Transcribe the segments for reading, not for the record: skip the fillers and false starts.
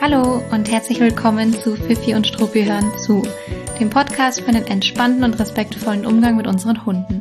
Hallo und herzlich willkommen zu Fifi und Struppi hören zu, dem Podcast für einen entspannten und respektvollen Umgang mit unseren Hunden.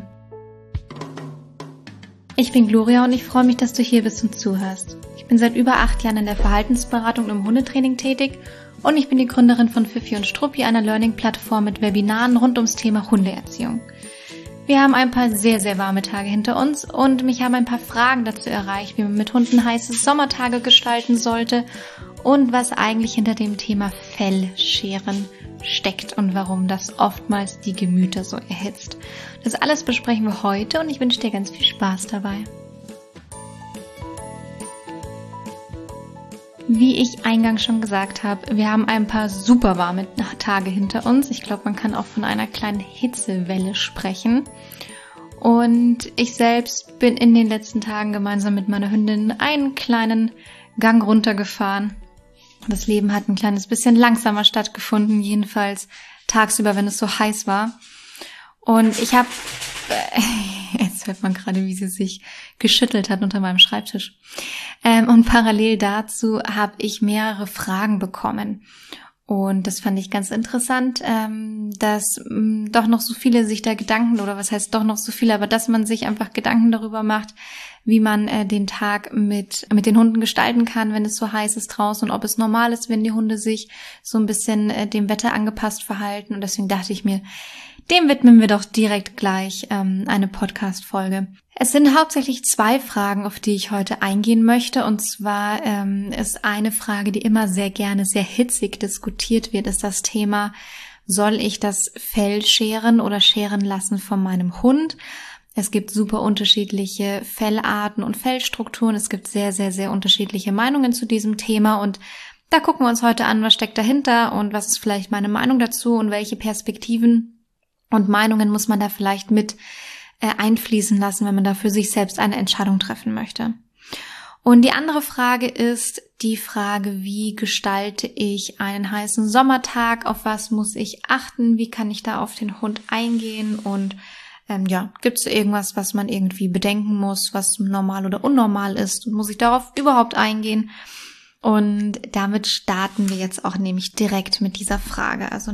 Ich bin Gloria und ich freue mich, dass du hier bist und zuhörst. Ich bin seit über 8 Jahren in der Verhaltensberatung und im Hundetraining tätig und ich bin die Gründerin von Fifi und Struppi, einer Learning-Plattform mit Webinaren rund ums Thema Hundeerziehung. Wir haben ein paar sehr, sehr warme Tage hinter uns und mich haben ein paar Fragen dazu erreicht, wie man mit Hunden heiße Sommertage gestalten sollte und was eigentlich hinter dem Thema Fellscheren steckt und warum das oftmals die Gemüter so erhitzt. Das alles besprechen wir heute und ich wünsche dir ganz viel Spaß dabei. Wie ich eingangs schon gesagt habe, wir haben ein paar super warme Tage hinter uns. Ich glaube, man kann auch von einer kleinen Hitzewelle sprechen. Und ich selbst bin in den letzten Tagen gemeinsam mit meiner Hündin einen kleinen Gang runtergefahren. Das Leben hat ein kleines bisschen langsamer stattgefunden, jedenfalls tagsüber, wenn es so heiß war. Und ich habe, jetzt hört man gerade, wie sie sich geschüttelt hat unter meinem Schreibtisch. Und parallel dazu habe ich mehrere Fragen bekommen. Und das fand ich ganz interessant, dass doch noch so viele sich da Gedanken, oder was heißt doch noch so viele, aber dass man sich einfach Gedanken darüber macht, wie man den Tag mit den Hunden gestalten kann, wenn es so heiß ist draußen und ob es normal ist, wenn die Hunde sich so ein bisschen dem Wetter angepasst verhalten. Und deswegen dachte ich mir, dem widmen wir doch direkt gleich eine Podcast-Folge. Es sind hauptsächlich 2 Fragen, auf die ich heute eingehen möchte. Und zwar ist eine Frage, die immer sehr gerne, sehr hitzig diskutiert wird, ist das Thema, soll ich das Fell scheren oder scheren lassen von meinem Hund? Es gibt super unterschiedliche Fellarten und Fellstrukturen. Es gibt sehr, sehr, sehr unterschiedliche Meinungen zu diesem Thema. Und da gucken wir uns heute an, was steckt dahinter und was ist vielleicht meine Meinung dazu und welche Perspektiven und Meinungen muss man da vielleicht mit einfließen lassen, wenn man da für sich selbst eine Entscheidung treffen möchte. Und die andere Frage ist die Frage, wie gestalte ich einen heißen Sommertag, auf was muss ich achten, wie kann ich da auf den Hund eingehen und gibt es irgendwas, was man irgendwie bedenken muss, was normal oder unnormal ist, muss ich darauf überhaupt eingehen? Und damit starten wir jetzt auch nämlich direkt mit dieser Frage, also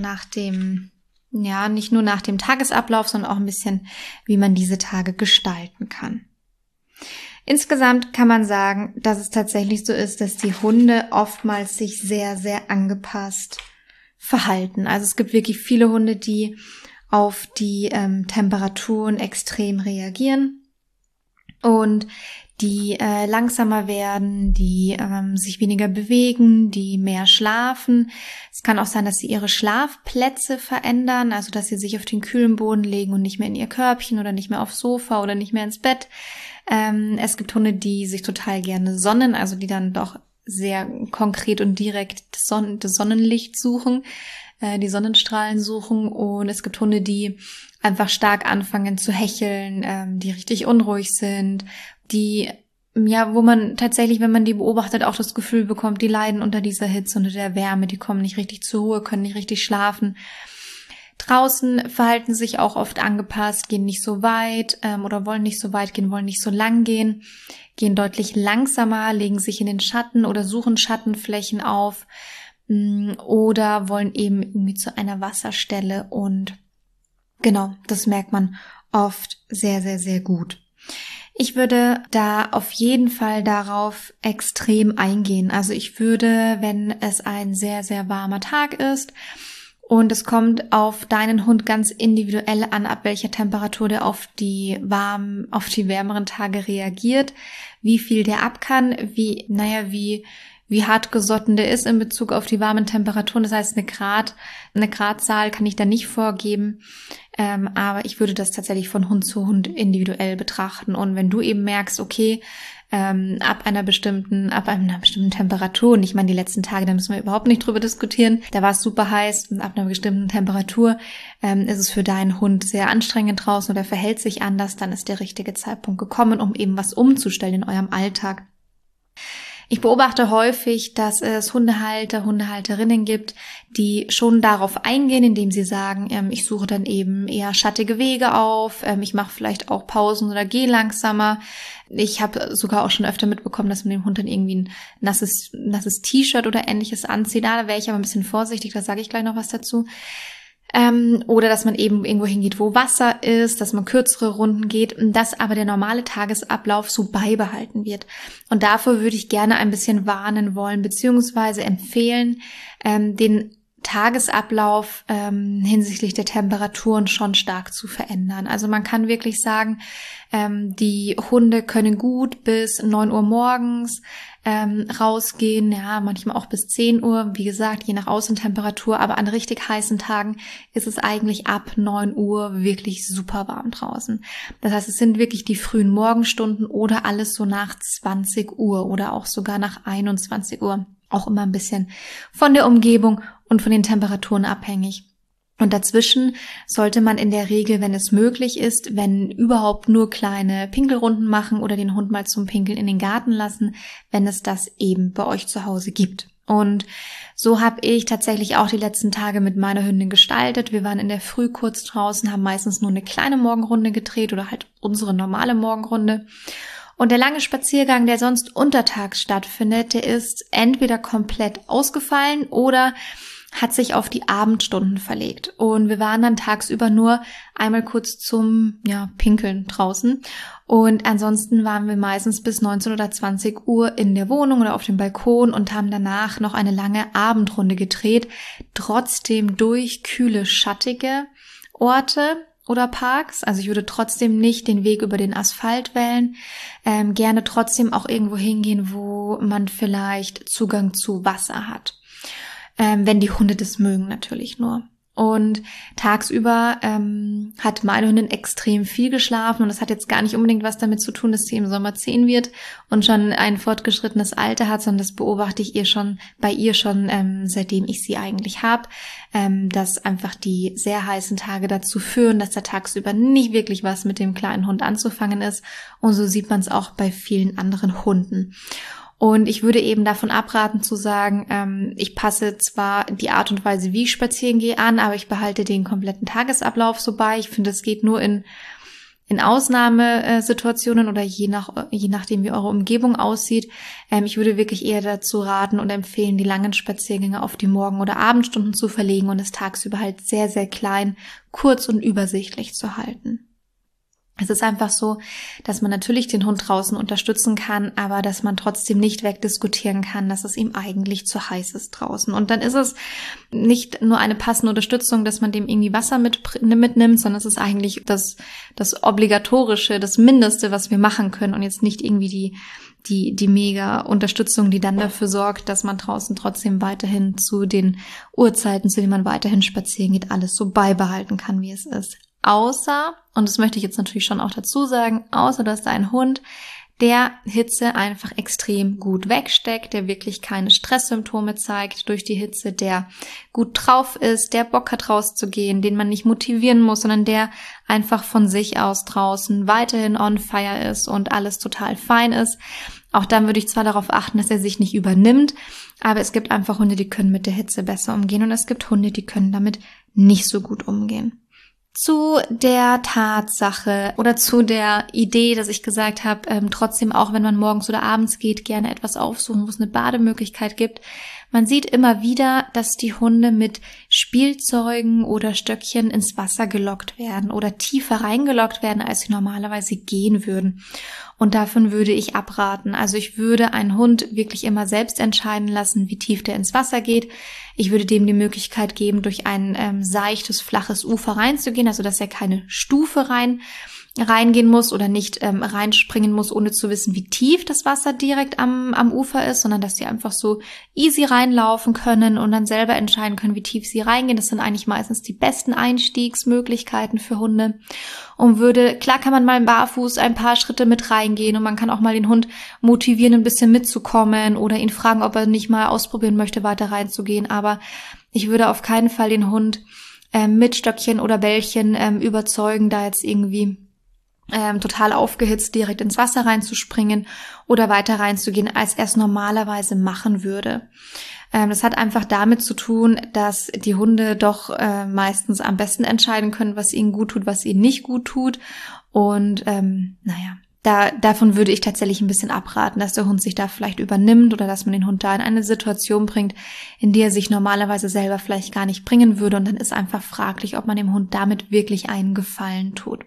nicht nur nach dem Tagesablauf, sondern auch ein bisschen, wie man diese Tage gestalten kann. Insgesamt kann man sagen, dass es tatsächlich so ist, dass die Hunde oftmals sich sehr, sehr angepasst verhalten. Also es gibt wirklich viele Hunde, die auf die Temperaturen extrem reagieren und die langsamer werden, die sich weniger bewegen, die mehr schlafen. Es kann auch sein, dass sie ihre Schlafplätze verändern, also dass sie sich auf den kühlen Boden legen und nicht mehr in ihr Körbchen oder nicht mehr aufs Sofa oder nicht mehr ins Bett. Es gibt Hunde, die sich total gerne sonnen, also die dann doch sehr konkret und direkt das Sonnenlicht suchen, die Sonnenstrahlen suchen. Und es gibt Hunde, die einfach stark anfangen zu hecheln, die richtig unruhig sind, wo man tatsächlich, wenn man die beobachtet, auch das Gefühl bekommt, die leiden unter dieser Hitze, unter der Wärme, die kommen nicht richtig zur Ruhe, können nicht richtig schlafen. Draußen verhalten sich auch oft angepasst, gehen nicht so weit oder wollen nicht so weit gehen, wollen nicht so lang gehen, gehen deutlich langsamer, legen sich in den Schatten oder suchen Schattenflächen auf oder wollen eben irgendwie zu einer Wasserstelle und genau, das merkt man oft sehr, sehr, sehr gut. Ich würde da auf jeden Fall darauf extrem eingehen. Also ich würde, wenn es ein sehr, sehr warmer Tag ist und es kommt auf deinen Hund ganz individuell an, ab welcher Temperatur der auf die wärmeren Tage reagiert, wie viel der ab kann, wie hartgesotten der ist in Bezug auf die warmen Temperaturen. Das heißt, eine Gradzahl kann ich da nicht vorgeben, aber ich würde das tatsächlich von Hund zu Hund individuell betrachten. Und wenn du eben merkst, okay, ab einer bestimmten Temperatur, und ich meine die letzten Tage, da müssen wir überhaupt nicht drüber diskutieren, da war es super heiß und ab einer bestimmten Temperatur ist es für deinen Hund sehr anstrengend draußen oder verhält sich anders, dann ist der richtige Zeitpunkt gekommen, um eben was umzustellen in eurem Alltag. Ich beobachte häufig, dass es Hundehalter, Hundehalterinnen gibt, die schon darauf eingehen, indem sie sagen, ich suche dann eben eher schattige Wege auf, ich mache vielleicht auch Pausen oder gehe langsamer. Ich habe sogar auch schon öfter mitbekommen, dass man dem Hund dann irgendwie ein nasses T-Shirt oder Ähnliches anzieht. Da wäre ich aber ein bisschen vorsichtig, da sage ich gleich noch was dazu. Oder dass man eben irgendwo hingeht, wo Wasser ist, dass man kürzere Runden geht, dass aber der normale Tagesablauf so beibehalten wird. Und dafür würde ich gerne ein bisschen warnen wollen, beziehungsweise empfehlen, den Tagesablauf hinsichtlich der Temperaturen schon stark zu verändern. Also man kann wirklich sagen, die Hunde können gut bis 9 Uhr morgens rausgehen, ja, manchmal auch bis 10 Uhr, wie gesagt, je nach Außentemperatur, aber an richtig heißen Tagen ist es eigentlich ab 9 Uhr wirklich super warm draußen. Das heißt, es sind wirklich die frühen Morgenstunden oder alles so nach 20 Uhr oder auch sogar nach 21 Uhr. Auch immer ein bisschen von der Umgebung und von den Temperaturen abhängig. Und dazwischen sollte man in der Regel, wenn es möglich ist, wenn überhaupt nur kleine Pinkelrunden machen oder den Hund mal zum Pinkeln in den Garten lassen, wenn es das eben bei euch zu Hause gibt. Und so habe ich tatsächlich auch die letzten Tage mit meiner Hündin gestaltet. Wir waren in der Früh kurz draußen, haben meistens nur eine kleine Morgenrunde gedreht oder halt unsere normale Morgenrunde. Und der lange Spaziergang, der sonst untertags stattfindet, der ist entweder komplett ausgefallen oder hat sich auf die Abendstunden verlegt. Und wir waren dann tagsüber nur einmal kurz zum Pinkeln draußen. Und ansonsten waren wir meistens bis 19 oder 20 Uhr in der Wohnung oder auf dem Balkon und haben danach noch eine lange Abendrunde gedreht. Trotzdem durch kühle, schattige Orte oder Parks. Also ich würde trotzdem nicht den Weg über den Asphalt wählen. Gerne trotzdem auch irgendwo hingehen, wo man vielleicht Zugang zu Wasser hat. Wenn die Hunde das mögen natürlich nur. Und tagsüber hat meine Hündin extrem viel geschlafen und das hat jetzt gar nicht unbedingt was damit zu tun, dass sie im Sommer 10 wird und schon ein fortgeschrittenes Alter hat, sondern das beobachte ich bei ihr schon, seitdem ich sie eigentlich habe, dass einfach die sehr heißen Tage dazu führen, dass da tagsüber nicht wirklich was mit dem kleinen Hund anzufangen ist und so sieht man es auch bei vielen anderen Hunden. Und ich würde eben davon abraten zu sagen, ich passe zwar die Art und Weise, wie ich spazieren gehe, an, aber ich behalte den kompletten Tagesablauf so bei. Ich finde, es geht nur in Ausnahmesituationen oder je nachdem, wie eure Umgebung aussieht. Ich würde wirklich eher dazu raten und empfehlen, die langen Spaziergänge auf die Morgen- oder Abendstunden zu verlegen und es tagsüber halt sehr, sehr klein, kurz und übersichtlich zu halten. Es ist einfach so, dass man natürlich den Hund draußen unterstützen kann, aber dass man trotzdem nicht wegdiskutieren kann, dass es ihm eigentlich zu heiß ist draußen. Und dann ist es nicht nur eine passende Unterstützung, dass man dem irgendwie Wasser mitnimmt, sondern es ist eigentlich das Obligatorische, das Mindeste, was wir machen können und jetzt nicht irgendwie die mega Unterstützung, die dann dafür sorgt, dass man draußen trotzdem weiterhin zu den Uhrzeiten, zu denen man weiterhin spazieren geht, alles so beibehalten kann, wie es ist. Außer, und das möchte ich jetzt natürlich schon auch dazu sagen, außer dass da ein Hund, der Hitze einfach extrem gut wegsteckt, der wirklich keine Stresssymptome zeigt durch die Hitze, der gut drauf ist, der Bock hat rauszugehen, den man nicht motivieren muss, sondern der einfach von sich aus draußen weiterhin on fire ist und alles total fein ist. Auch dann würde ich zwar darauf achten, dass er sich nicht übernimmt, aber es gibt einfach Hunde, die können mit der Hitze besser umgehen und es gibt Hunde, die können damit nicht so gut umgehen. Zu der Tatsache oder zu der Idee, dass ich gesagt habe, trotzdem auch wenn man morgens oder abends geht, gerne etwas aufsuchen, wo es eine Bademöglichkeit gibt. Man sieht immer wieder, dass die Hunde mit Spielzeugen oder Stöckchen ins Wasser gelockt werden oder tiefer reingelockt werden, als sie normalerweise gehen würden. Und davon würde ich abraten. Also ich würde einen Hund wirklich immer selbst entscheiden lassen, wie tief der ins Wasser geht. Ich würde dem die Möglichkeit geben, durch ein seichtes, flaches Ufer reinzugehen, also dass er keine Stufe reingehen muss oder nicht reinspringen muss, ohne zu wissen, wie tief das Wasser direkt am Ufer ist, sondern dass sie einfach so easy reinlaufen können und dann selber entscheiden können, wie tief sie reingehen. Das sind eigentlich meistens die besten Einstiegsmöglichkeiten für Hunde. Und klar kann man mal barfuß ein paar Schritte mit reingehen und man kann auch mal den Hund motivieren, ein bisschen mitzukommen oder ihn fragen, ob er nicht mal ausprobieren möchte, weiter reinzugehen. Aber ich würde auf keinen Fall den Hund mit Stöckchen oder Bällchen überzeugen, da jetzt irgendwie total aufgehitzt direkt ins Wasser reinzuspringen oder weiter reinzugehen, als er es normalerweise machen würde. Das hat einfach damit zu tun, dass die Hunde doch meistens am besten entscheiden können, was ihnen gut tut, was ihnen nicht gut tut. Und davon würde ich tatsächlich ein bisschen abraten, dass der Hund sich da vielleicht übernimmt oder dass man den Hund da in eine Situation bringt, in die er sich normalerweise selber vielleicht gar nicht bringen würde. Und dann ist einfach fraglich, ob man dem Hund damit wirklich einen Gefallen tut.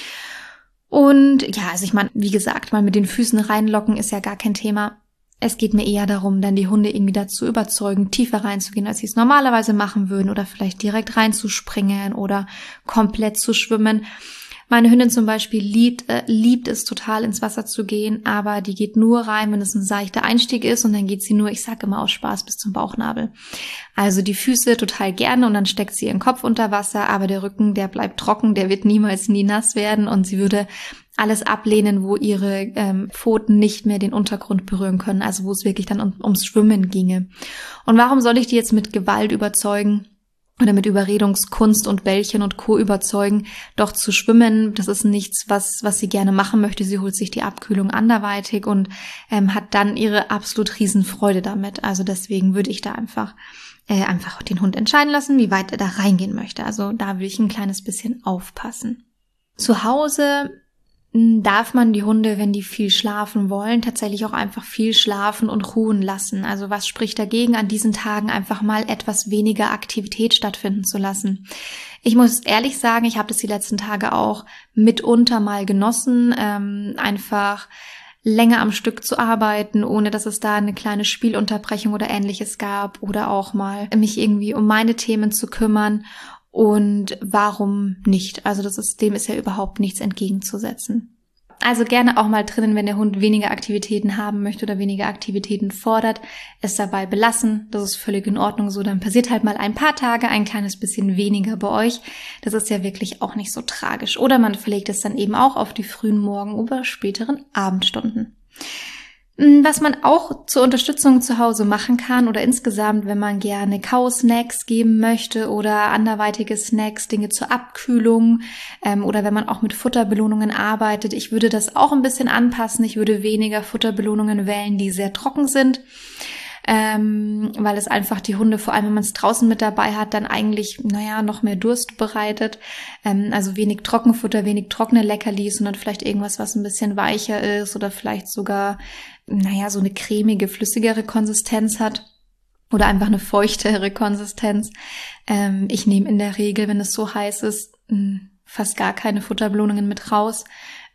Und ja, also ich meine, wie gesagt, mal mit den Füßen reinlocken ist ja gar kein Thema. Es geht mir eher darum, dann die Hunde irgendwie dazu überzeugen, tiefer reinzugehen, als sie es normalerweise machen würden oder vielleicht direkt reinzuspringen oder komplett zu schwimmen. Meine Hündin zum Beispiel liebt es total, ins Wasser zu gehen, aber die geht nur rein, wenn es ein seichter Einstieg ist und dann geht sie nur, ich sage immer aus Spaß, bis zum Bauchnabel. Also die Füße total gerne und dann steckt sie ihren Kopf unter Wasser, aber der Rücken, der bleibt trocken, der wird niemals nie nass werden und sie würde alles ablehnen, wo ihre Pfoten nicht mehr den Untergrund berühren können, also wo es wirklich dann ums Schwimmen ginge. Und warum soll ich die jetzt mit Gewalt überzeugen? Oder mit Überredungskunst und Bällchen und Co. überzeugen, doch zu schwimmen, das ist nichts, was sie gerne machen möchte. Sie holt sich die Abkühlung anderweitig und hat dann ihre absolut Riesenfreude damit. Also deswegen würde ich da einfach den Hund entscheiden lassen, wie weit er da reingehen möchte. Also da würde ich ein kleines bisschen aufpassen. Zu Hause darf man die Hunde, wenn die viel schlafen wollen, tatsächlich auch einfach viel schlafen und ruhen lassen. Also was spricht dagegen, an diesen Tagen einfach mal etwas weniger Aktivität stattfinden zu lassen? Ich muss ehrlich sagen, ich habe das die letzten Tage auch mitunter mal genossen, einfach länger am Stück zu arbeiten, ohne dass es da eine kleine Spielunterbrechung oder Ähnliches gab oder auch mal mich irgendwie um meine Themen zu kümmern. Und warum nicht? Also dem ist ja überhaupt nichts entgegenzusetzen. Also gerne auch mal drinnen, wenn der Hund weniger Aktivitäten haben möchte oder weniger Aktivitäten fordert, es dabei belassen. Das ist völlig in Ordnung so. Dann passiert halt mal ein paar Tage ein kleines bisschen weniger bei euch. Das ist ja wirklich auch nicht so tragisch. Oder man verlegt es dann eben auch auf die frühen Morgen- oder späteren Abendstunden. Was man auch zur Unterstützung zu Hause machen kann oder insgesamt, wenn man gerne Kau-Snacks geben möchte oder anderweitige Snacks, Dinge zur Abkühlung oder wenn man auch mit Futterbelohnungen arbeitet. Ich würde das auch ein bisschen anpassen. Ich würde weniger Futterbelohnungen wählen, die sehr trocken sind, weil es einfach die Hunde, vor allem wenn man es draußen mit dabei hat, dann eigentlich, noch mehr Durst bereitet. Also wenig Trockenfutter, wenig trockene Leckerlis, sondern vielleicht irgendwas, was ein bisschen weicher ist oder vielleicht sogar, so eine cremige, flüssigere Konsistenz hat oder einfach eine feuchtere Konsistenz. Ich nehme in der Regel, wenn es so heiß ist, fast gar keine Futterbelohnungen mit raus.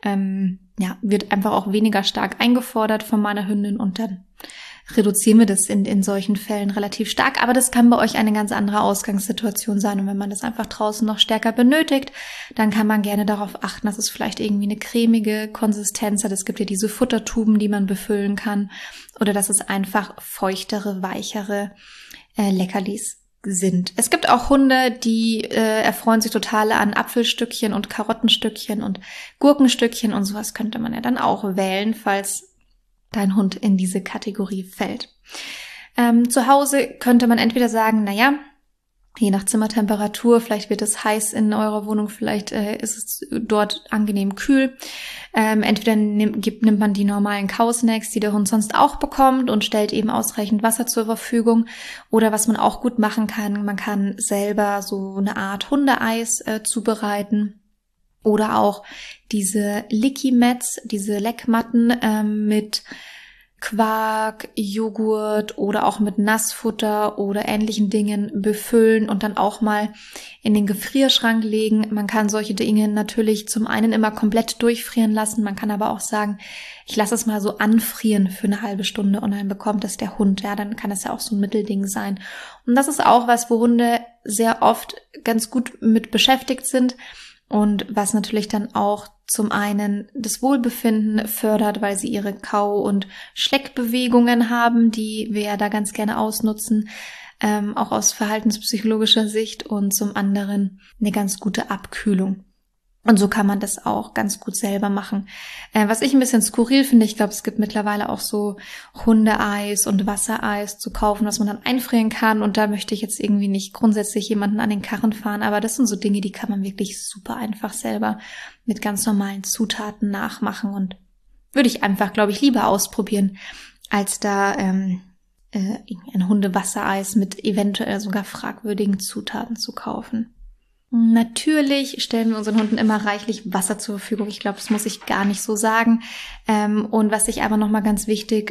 Wird einfach auch weniger stark eingefordert von meiner Hündin und dann reduzieren wir das in solchen Fällen relativ stark. Aber das kann bei euch eine ganz andere Ausgangssituation sein. Und wenn man das einfach draußen noch stärker benötigt, dann kann man gerne darauf achten, dass es vielleicht irgendwie eine cremige Konsistenz hat. Es gibt ja diese Futtertuben, die man befüllen kann. Oder dass es einfach feuchtere, weichere Leckerlis sind. Es gibt auch Hunde, die erfreuen sich total an Apfelstückchen und Karottenstückchen und Gurkenstückchen und sowas könnte man ja dann auch wählen, falls dein Hund in diese Kategorie fällt. Zu Hause könnte man entweder sagen, je nach Zimmertemperatur, vielleicht wird es heiß in eurer Wohnung, vielleicht ist es dort angenehm kühl. Entweder nimmt man die normalen Kau-Snacks, die der Hund sonst auch bekommt und stellt eben ausreichend Wasser zur Verfügung. Oder was man auch gut machen kann, man kann selber so eine Art Hundeeis zubereiten. Oder auch diese Licky-Mats, diese Leckmatten mit Quark, Joghurt oder auch mit Nassfutter oder ähnlichen Dingen befüllen und dann auch mal in den Gefrierschrank legen. Man kann solche Dinge natürlich zum einen immer komplett durchfrieren lassen. Man kann aber auch sagen, ich lasse es mal so anfrieren für eine halbe Stunde und dann bekommt es der Hund. Ja, dann kann es ja auch so ein Mittelding sein. Und das ist auch was, wo Hunde sehr oft ganz gut mit beschäftigt sind. Und was natürlich dann auch zum einen das Wohlbefinden fördert, weil sie ihre Kau- und Schleckbewegungen haben, die wir ja da ganz gerne ausnutzen, auch aus verhaltenspsychologischer Sicht und zum anderen eine ganz gute Abkühlung. Und so kann man das auch ganz gut selber machen. Was ich ein bisschen skurril finde, ich glaube, es gibt mittlerweile auch so Hundeeis und Wassereis zu kaufen, was man dann einfrieren kann. Und da möchte ich jetzt irgendwie nicht grundsätzlich jemanden an den Karren fahren. Aber das sind so Dinge, die kann man wirklich super einfach selber mit ganz normalen Zutaten nachmachen. Und würde ich einfach, glaube ich, lieber ausprobieren, als da ein Hundewassereis mit eventuell sogar fragwürdigen Zutaten zu kaufen. Natürlich stellen wir unseren Hunden immer reichlich Wasser zur Verfügung. Ich glaube, das muss ich gar nicht so sagen. Und was ich aber nochmal ganz wichtig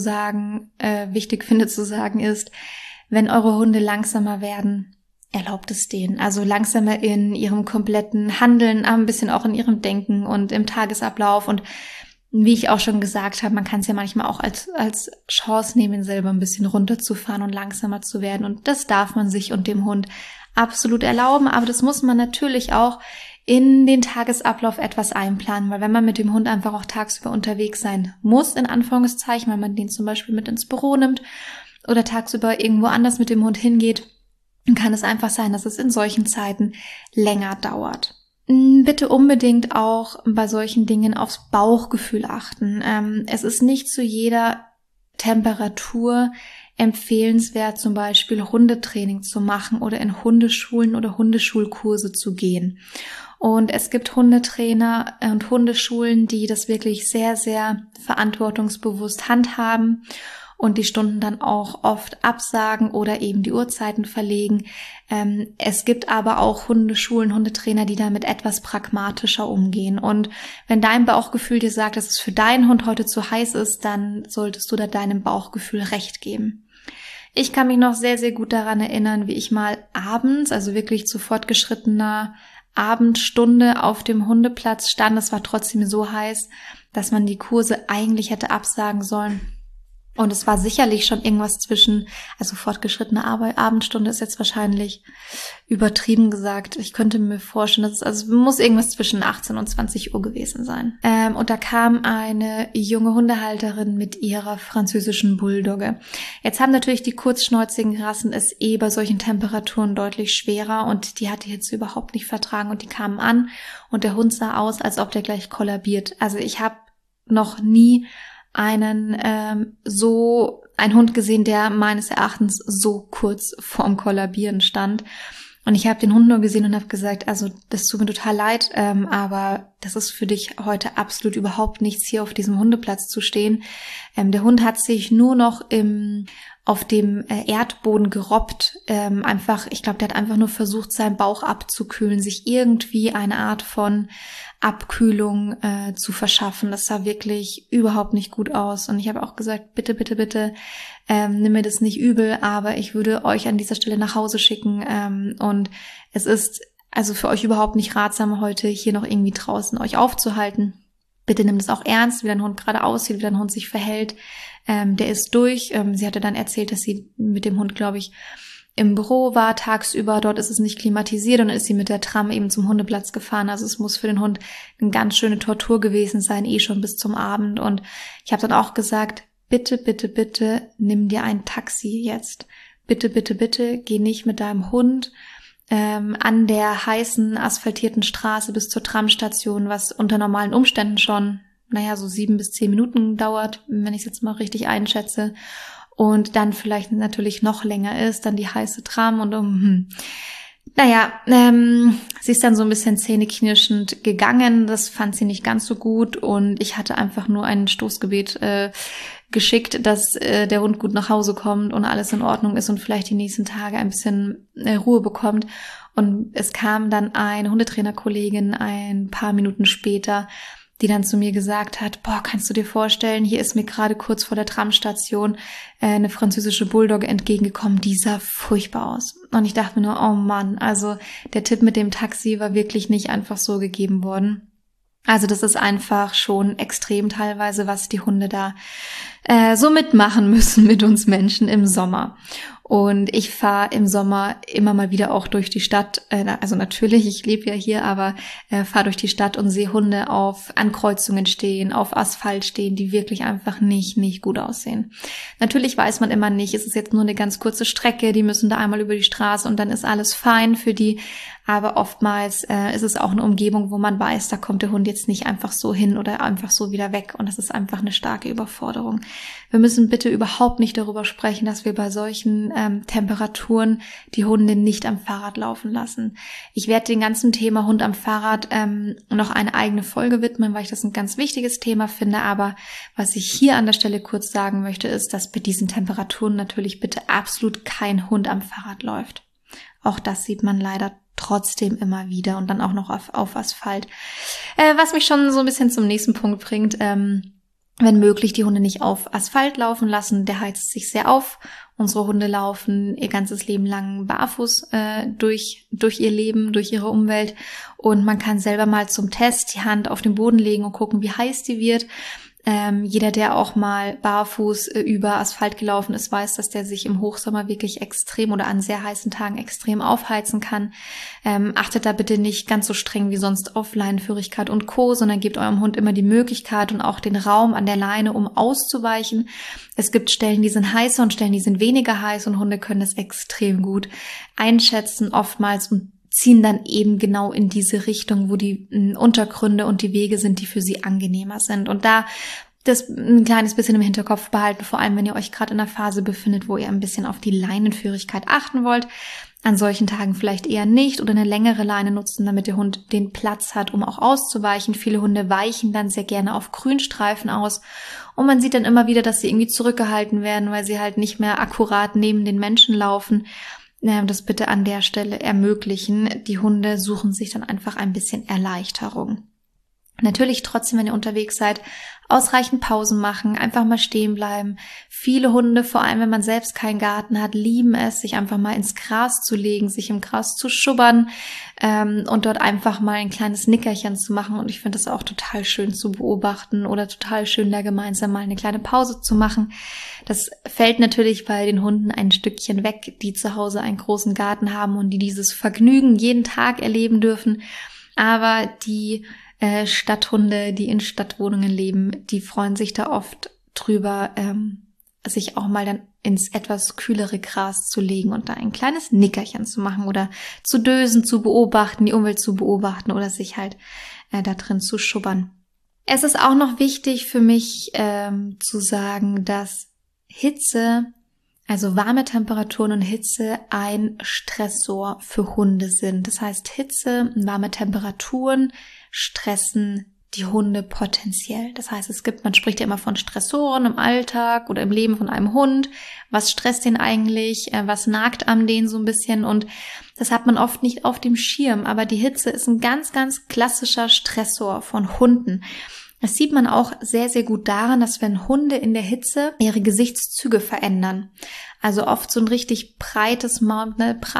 finde zu sagen ist, wenn eure Hunde langsamer werden, erlaubt es denen. Also langsamer in ihrem kompletten Handeln, aber ein bisschen auch in ihrem Denken und im Tagesablauf. Und wie ich auch schon gesagt habe, man kann es ja manchmal auch als Chance nehmen, selber ein bisschen runterzufahren und langsamer zu werden. Und das darf man sich und dem Hund absolut erlauben, aber das muss man natürlich auch in den Tagesablauf etwas einplanen, weil wenn man mit dem Hund einfach auch tagsüber unterwegs sein muss, in Anführungszeichen, weil man den zum Beispiel mit ins Büro nimmt oder tagsüber irgendwo anders mit dem Hund hingeht, dann kann es einfach sein, dass es in solchen Zeiten länger dauert. Bitte unbedingt auch bei solchen Dingen aufs Bauchgefühl achten. Es ist nicht zu jeder Temperatur empfehlenswert, zum Beispiel Hundetraining zu machen oder in Hundeschulen oder Hundeschulkurse zu gehen. Und es gibt Hundetrainer und Hundeschulen, die das wirklich sehr, sehr verantwortungsbewusst handhaben und die Stunden dann auch oft absagen oder eben die Uhrzeiten verlegen. Es gibt aber auch Hundeschulen, Hundetrainer, die damit etwas pragmatischer umgehen. Und wenn dein Bauchgefühl dir sagt, dass es für deinen Hund heute zu heiß ist, dann solltest du da deinem Bauchgefühl recht geben. Ich kann mich noch sehr, sehr gut daran erinnern, wie ich mal abends, also wirklich zu fortgeschrittener Abendstunde auf dem Hundeplatz stand. Es war trotzdem so heiß, dass man die Kurse eigentlich hätte absagen sollen. Und es war sicherlich schon irgendwas zwischen, also fortgeschrittene Abendstunde ist jetzt wahrscheinlich übertrieben gesagt. Ich könnte mir vorstellen, dass es muss irgendwas zwischen 18 und 20 Uhr gewesen sein. Und da kam eine junge Hundehalterin mit ihrer französischen Bulldogge. Jetzt haben natürlich die kurzschnäuzigen Rassen es bei solchen Temperaturen deutlich schwerer und die hat die Hitze überhaupt nicht vertragen und die kamen an und der Hund sah aus, als ob der gleich kollabiert. Also ich habe noch nie einen Hund gesehen, der meines Erachtens so kurz vorm Kollabieren stand. Und ich habe den Hund nur gesehen und habe gesagt, also das tut mir total leid, aber das ist für dich heute absolut überhaupt nichts, hier auf diesem Hundeplatz zu stehen. Der Hund hat sich nur noch auf dem Erdboden gerobbt. Ich glaube, der hat einfach nur versucht, seinen Bauch abzukühlen, sich irgendwie eine Art von Abkühlung zu verschaffen. Das sah wirklich überhaupt nicht gut aus. Und ich habe auch gesagt, bitte, bitte, bitte, nimm mir das nicht übel, aber ich würde euch an dieser Stelle nach Hause schicken. Und es ist also für euch überhaupt nicht ratsam, heute hier noch irgendwie draußen euch aufzuhalten. Bitte nimm das auch ernst, wie dein Hund gerade aussieht, wie dein Hund sich verhält. Der ist durch. Sie hatte dann erzählt, dass sie mit dem Hund, glaube ich, im Büro war tagsüber. Dort ist es nicht klimatisiert und dann ist sie mit der Tram eben zum Hundeplatz gefahren. Also es muss für den Hund eine ganz schöne Tortur gewesen sein, schon bis zum Abend. Und ich habe dann auch gesagt, bitte, bitte, bitte, nimm dir ein Taxi jetzt. Bitte, bitte, bitte, geh nicht mit deinem Hund an der heißen, asphaltierten Straße bis zur Tramstation, was unter normalen Umständen schon, so 7 bis 10 Minuten dauert, wenn ich es jetzt mal richtig einschätze. Und dann vielleicht natürlich noch länger ist, dann die heiße Tram und sie ist dann so ein bisschen zähneknirschend gegangen. Das fand sie nicht ganz so gut und ich hatte einfach nur ein Stoßgebet geschickt, dass der Hund gut nach Hause kommt und alles in Ordnung ist und vielleicht die nächsten Tage ein bisschen Ruhe bekommt. Und es kam dann eine Hundetrainerkollegin ein paar Minuten später, die dann zu mir gesagt hat, kannst du dir vorstellen, hier ist mir gerade kurz vor der Tramstation eine französische Bulldogge entgegengekommen, die sah furchtbar aus. Und ich dachte mir nur, oh Mann, also der Tipp mit dem Taxi war wirklich nicht einfach so gegeben worden. Also das ist einfach schon extrem teilweise, was die Hunde da so mitmachen müssen mit uns Menschen im Sommer. Und ich fahre im Sommer immer mal wieder auch durch die Stadt, also natürlich, ich lebe ja hier, aber fahre durch die Stadt und sehe Hunde auf Ankreuzungen stehen, auf Asphalt stehen, die wirklich einfach nicht gut aussehen. Natürlich weiß man immer nicht, es ist jetzt nur eine ganz kurze Strecke, die müssen da einmal über die Straße und dann ist alles fein für die. Aber oftmals ist es auch eine Umgebung, wo man weiß, da kommt der Hund jetzt nicht einfach so hin oder einfach so wieder weg. Und das ist einfach eine starke Überforderung. Wir müssen bitte überhaupt nicht darüber sprechen, dass wir bei solchen Temperaturen die Hunde nicht am Fahrrad laufen lassen. Ich werde dem ganzen Thema Hund am Fahrrad noch eine eigene Folge widmen, weil ich das ein ganz wichtiges Thema finde. Aber was ich hier an der Stelle kurz sagen möchte, ist, dass bei diesen Temperaturen natürlich bitte absolut kein Hund am Fahrrad läuft. Auch das sieht man leider trotzdem immer wieder und dann auch noch auf Asphalt. Was mich schon so ein bisschen zum nächsten Punkt bringt, wenn möglich die Hunde nicht auf Asphalt laufen lassen, der heizt sich sehr auf. Unsere Hunde laufen ihr ganzes Leben lang barfuß durch ihr Leben, durch ihre Umwelt und man kann selber mal zum Test die Hand auf den Boden legen und gucken, wie heiß die wird. Jeder, der auch mal barfuß über Asphalt gelaufen ist, weiß, dass der sich im Hochsommer wirklich extrem oder an sehr heißen Tagen extrem aufheizen kann. Achtet da bitte nicht ganz so streng wie sonst auf Leinenführigkeit und Co., sondern gebt eurem Hund immer die Möglichkeit und auch den Raum an der Leine, um auszuweichen. Es gibt Stellen, die sind heißer und Stellen, die sind weniger heiß und Hunde können das extrem gut einschätzen oftmals und ziehen dann eben genau in diese Richtung, wo die Untergründe und die Wege sind, die für sie angenehmer sind. Und da das ein kleines bisschen im Hinterkopf behalten, vor allem wenn ihr euch gerade in einer Phase befindet, wo ihr ein bisschen auf die Leinenführigkeit achten wollt. An solchen Tagen vielleicht eher nicht oder eine längere Leine nutzen, damit der Hund den Platz hat, um auch auszuweichen. Viele Hunde weichen dann sehr gerne auf Grünstreifen aus und man sieht dann immer wieder, dass sie irgendwie zurückgehalten werden, weil sie halt nicht mehr akkurat neben den Menschen laufen. Das bitte an der Stelle ermöglichen. Die Hunde suchen sich dann einfach ein bisschen Erleichterung. Natürlich trotzdem, wenn ihr unterwegs seid, ausreichend Pausen machen, einfach mal stehen bleiben. Viele Hunde, vor allem wenn man selbst keinen Garten hat, lieben es, sich einfach mal ins Gras zu legen, sich im Gras zu schubbern und dort einfach mal ein kleines Nickerchen zu machen. Und ich finde das auch total schön zu beobachten oder total schön, da gemeinsam mal eine kleine Pause zu machen. Das fällt natürlich bei den Hunden ein Stückchen weg, die zu Hause einen großen Garten haben und die dieses Vergnügen jeden Tag erleben dürfen. Aber die Stadthunde, die in Stadtwohnungen leben, die freuen sich da oft drüber, sich auch mal dann ins etwas kühlere Gras zu legen und da ein kleines Nickerchen zu machen oder zu dösen, zu beobachten, die Umwelt zu beobachten oder sich halt da drin zu schubbern. Es ist auch noch wichtig für mich zu sagen, dass Hitze, also warme Temperaturen und Hitze ein Stressor für Hunde sind. Das heißt, Hitze und warme Temperaturen stressen die Hunde potenziell. Das heißt, man spricht ja immer von Stressoren im Alltag oder im Leben von einem Hund. Was stresst den eigentlich? Was nagt an den so ein bisschen? Und das hat man oft nicht auf dem Schirm. Aber die Hitze ist ein ganz, ganz klassischer Stressor von Hunden. Das sieht man auch sehr, sehr gut daran, dass wenn Hunde in der Hitze ihre Gesichtszüge verändern, also oft so ein richtig breites Maul,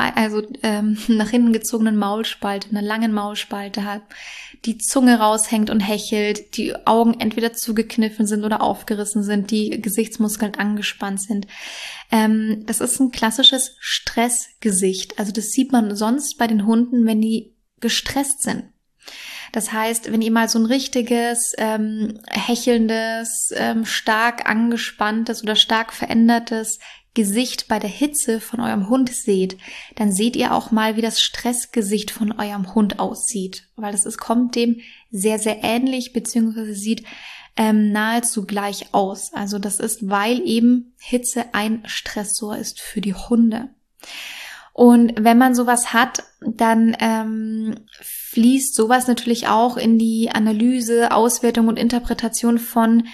nach hinten gezogenen Maulspalte, eine langen Maulspalte hat, die Zunge raushängt und hechelt, die Augen entweder zugekniffen sind oder aufgerissen sind, die Gesichtsmuskeln angespannt sind. Das ist ein klassisches Stressgesicht. Also das sieht man sonst bei den Hunden, wenn die gestresst sind. Das heißt, wenn ihr mal so ein richtiges, hechelndes, stark angespanntes oder stark verändertes Gesicht bei der Hitze von eurem Hund seht, dann seht ihr auch mal, wie das Stressgesicht von eurem Hund aussieht. Weil kommt dem sehr, sehr ähnlich, beziehungsweise sieht nahezu gleich aus. Also das ist, weil eben Hitze ein Stressor ist für die Hunde. Und wenn man sowas hat, dann fließt sowas natürlich auch in die Analyse, Auswertung und Interpretation von